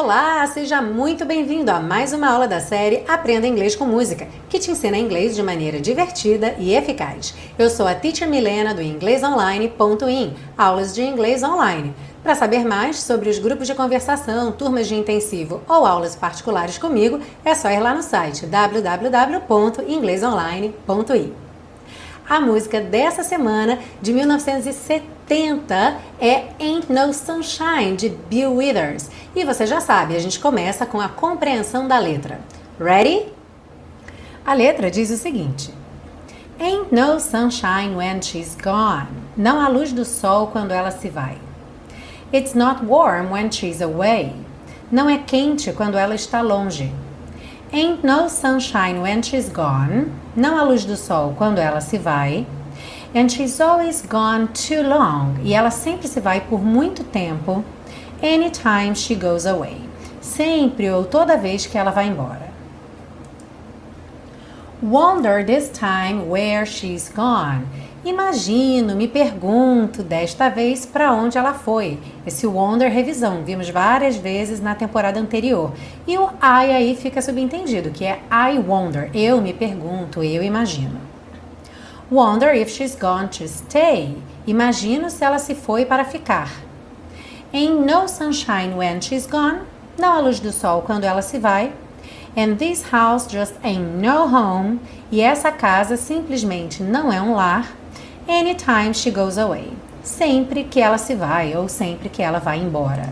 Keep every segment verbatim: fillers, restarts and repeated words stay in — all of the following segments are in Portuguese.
Olá, seja muito bem-vindo a mais uma aula da série Aprenda Inglês com Música, que te ensina inglês de maneira divertida e eficaz. Eu sou a Teacher Milena do inglês online ponto in, aulas de inglês online. Para saber mais sobre os grupos de conversação, turmas de intensivo ou aulas particulares comigo, é só ir lá no site w w w ponto inglês online ponto in. A música dessa semana, de mil novecentos e setenta, é Ain't No Sunshine, de Bill Withers. E você já sabe, a gente começa com a compreensão da letra. Ready? A letra diz o seguinte: Ain't no sunshine when she's gone. Não há luz do sol quando ela se vai. It's not warm when she's away. Não é quente quando ela está longe. Ain't no sunshine when she's gone. Não há luz do sol quando ela se vai. And she's always gone too long. E ela sempre se vai por muito tempo. Anytime she goes away. Sempre ou toda vez que ela vai embora. Wonder this time where she's gone. Imagino, me pergunto, desta vez para onde ela foi. Esse wonder revisão, vimos várias vezes na temporada anterior. E o I aí fica subentendido, que é I wonder, eu me pergunto, eu imagino. Wonder if she's gone to stay. Imagino se ela se foi para ficar. Ain't no sunshine when she's gone. Não há luz do sol quando ela se vai. And this house just ain't no home. E essa casa simplesmente não é um lar. Anytime she goes away. Sempre que ela se vai ou sempre que ela vai embora.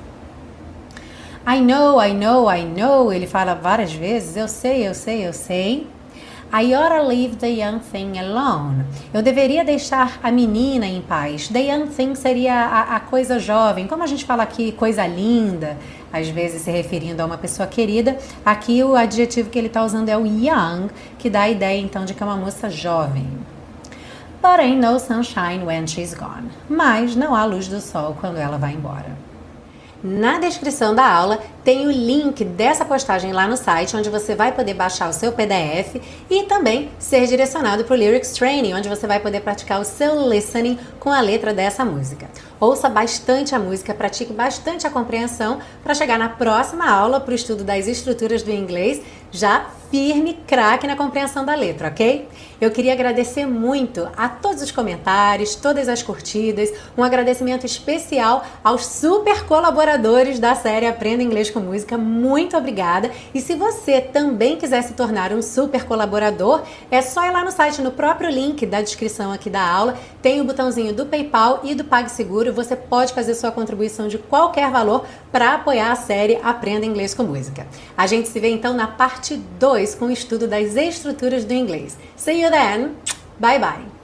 I know, I know, I know. Ele fala várias vezes. Eu sei, eu sei, eu sei. I oughta leave the young thing alone. Eu deveria deixar a menina em paz. The young thing seria a, a coisa jovem. Como a gente fala aqui, coisa linda, às vezes se referindo a uma pessoa querida. Aqui o adjetivo que ele está usando é o young, que dá a ideia então de que é uma moça jovem. But ain't no sunshine when she's gone. Mas não há luz do sol quando ela vai embora. Na descrição da aula tem o link dessa postagem lá no site, onde você vai poder baixar o seu P D F e também ser direcionado para o Lyrics Training, onde você vai poder praticar o seu listening com a letra dessa música. Ouça bastante a música, pratique bastante a compreensão para chegar na próxima aula para o estudo das estruturas do inglês já firme, craque na compreensão da letra, ok? Eu queria agradecer muito a todos os comentários, todas as curtidas, um agradecimento especial aos super colaboradores da série Aprenda Inglês com Música. Muito obrigada! E se você também quiser se tornar um super colaborador, é só ir lá no site, no próprio link da descrição aqui da aula, tem o botãozinho do PayPal e do PagSeguro. Você pode fazer sua contribuição de qualquer valor para apoiar a série Aprenda Inglês com Música. A gente se vê então na parte dois com o estudo das estruturas do inglês. See you then! Bye bye!